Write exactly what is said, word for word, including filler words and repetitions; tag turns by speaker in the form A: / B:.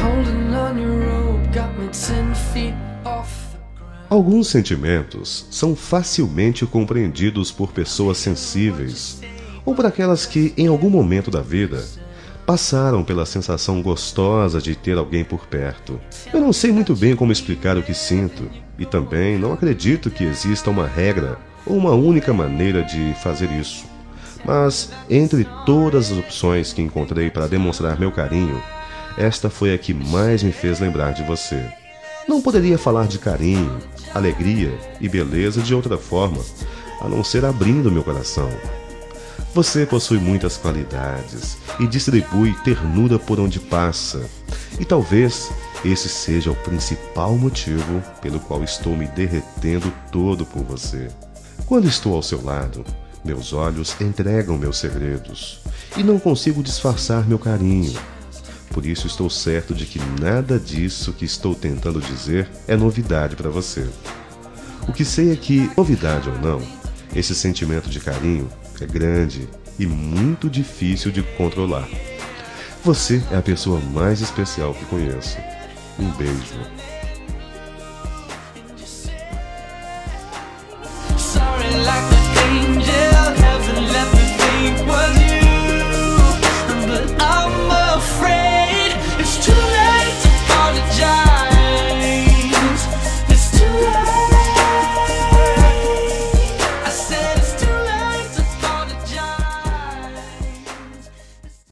A: Holding on your rope got me ten feet off.
B: Alguns sentimentos são facilmente compreendidos por pessoas sensíveis ou por aquelas que, em algum momento da vida, passaram pela sensação gostosa de ter alguém por perto. Eu não sei muito bem como explicar o que sinto e também não acredito que exista uma regra ou uma única maneira de fazer isso. Mas, entre todas as opções que encontrei para demonstrar meu carinho, esta foi a que mais me fez lembrar de você. Não poderia falar de carinho, alegria e beleza de outra forma, a não ser abrindo meu coração. Você possui muitas qualidades e distribui ternura por onde passa. E talvez esse seja o principal motivo pelo qual estou me derretendo todo por você. Quando estou ao seu lado, meus olhos entregam meus segredos e não consigo disfarçar meu carinho. Por isso estou certo de que nada disso que estou tentando dizer é novidade para você. O que sei é que, novidade ou não, esse sentimento de carinho é grande e muito difícil de controlar. Você é a pessoa mais especial que conheço. Um beijo.